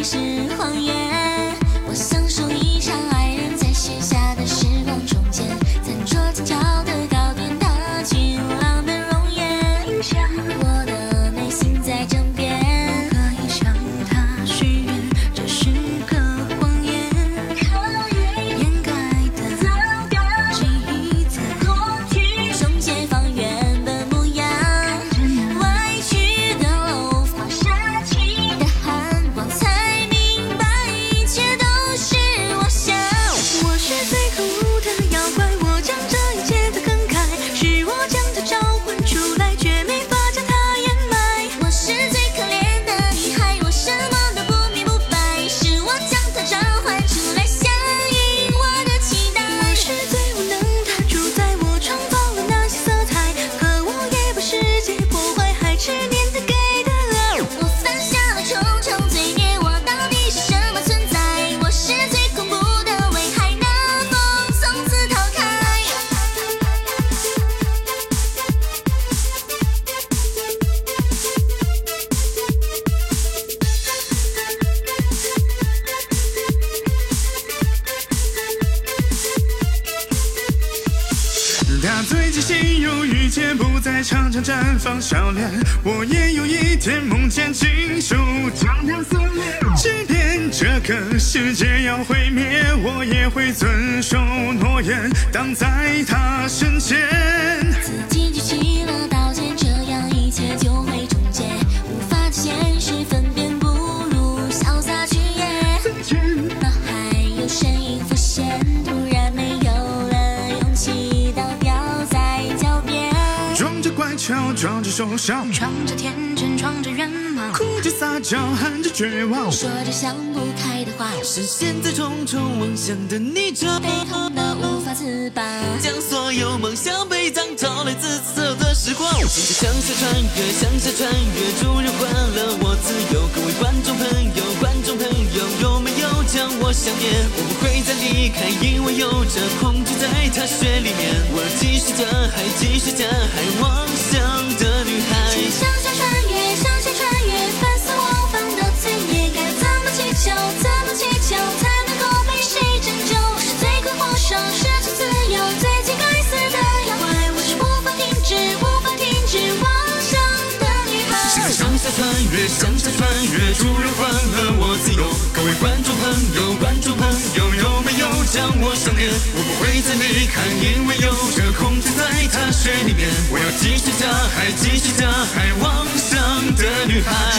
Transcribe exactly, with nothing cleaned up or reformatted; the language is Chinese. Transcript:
里是谎言。我享受一场爱人在写下的时光中间，餐桌前角的糕点，他晴朗的容颜。我的内心在争辩，可以向他许愿，这是个谎言。掩盖的记忆在中间方圆的模样，歪曲的楼房，杀气的寒光，才明白一切都是妄想。我是最可恶的妖怪，我将这一切都更改，是我将它召唤出来，却没法将它掩埋。我是最可怜的女孩，我什么都不明不白，是我将它召唤出来，响应我的期待。我是最无能的主宰，我创造了那些色彩，可我也把世界破坏，还执念的给的爱。我犯下了重重罪孽，我到底是什么存在？我是最恐怖的危害，那风从此逃开。 他最近心有余悸，不再常常绽放笑脸。我也有一天梦见亲手将他撕裂，即便这个世界要毁灭，我也会遵守诺言，挡在他身前。 自己举起了刀剑，这样一切就会终结。无法与现实分辨，不如潇洒去演。脑海有声音浮现，突然没有了勇气，倒掉在脚边。 装着乖巧，装着受伤， 闯着天真，闯着愿望， 哭着撒娇，喊着绝望， 说着想不开的话， 是现在重重妄想的你，这悲痛的无法自拔。 将所有梦想被葬，招来紫色的时光。现在向下穿越，向下穿越，主人换了我自由。各位观众朋友，观众朋友，有没有将我想念？我不会再离开，因为有着恐惧在他血里面。我继续加害，继续加害妄想的女孩。 向下穿越，向下穿越，烦死我犯的罪孽，该怎么祈求，怎么祈求才能够被谁拯救？我是罪魁祸首，失去自由，最近该死的妖怪。我是无法停止，无法停止妄想的女孩。 向下穿越，向下穿越，主人换了我自由。各位观众朋友，观众朋友，有没有将我想念？我不会再离开，因为有着恐惧在他血里面。我要继续加害，继续加害妄想的女孩。